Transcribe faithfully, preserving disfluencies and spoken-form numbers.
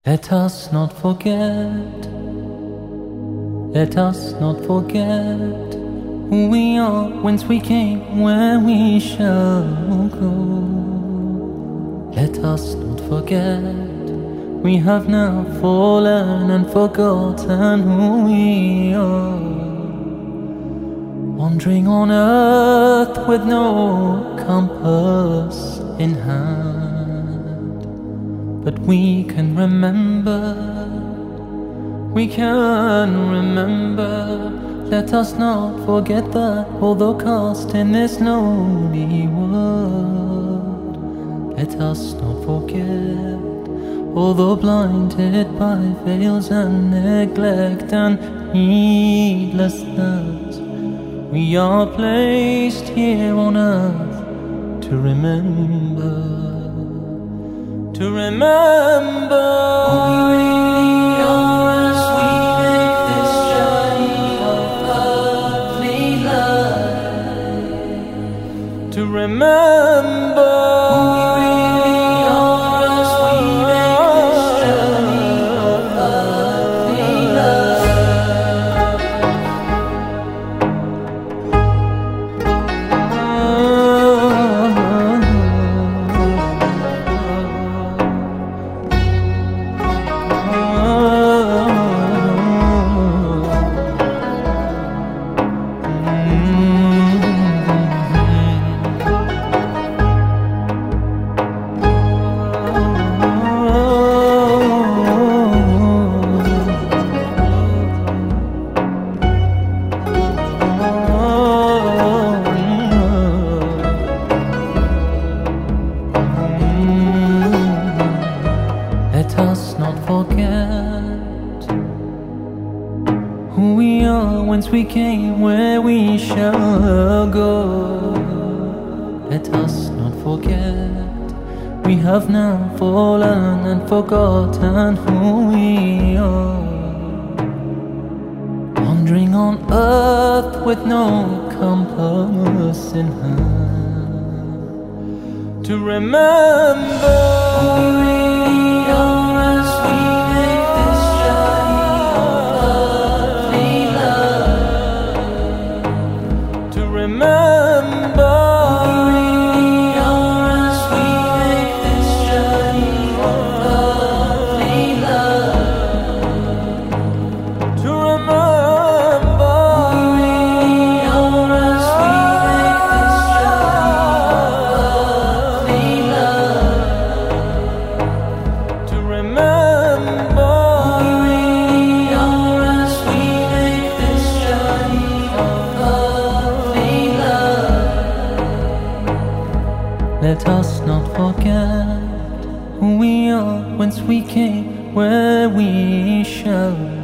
Let us not forget, let us not forget who we are, whence we came, where we shall go. Let us not forget, we have now fallen and forgotten who we are. Wandering on earth with no compass in hand, but we can remember, we can remember. Let us not forget that although cast in this lonely world, let us not forget, although blinded by veils and neglect and heedlessness, we are placed here on earth to remember, to remember who we really are as we make this journey of earthly life. To remember who we really are as we make this journey of earthly life. Let us not forget who we are, whence we came, where we shall go. Let us not forget, we have now fallen and forgotten who we are. Wandering on earth with no compass in hand, to remember who we really are as we make this journey of earthly life. To remember who we really are as we make this journey of earthly life. To remember who we really are as we make this journey of earthly life. To remember who we really are as we make this journey of earthly life. Let us not forget who we are, whence we came, where we shall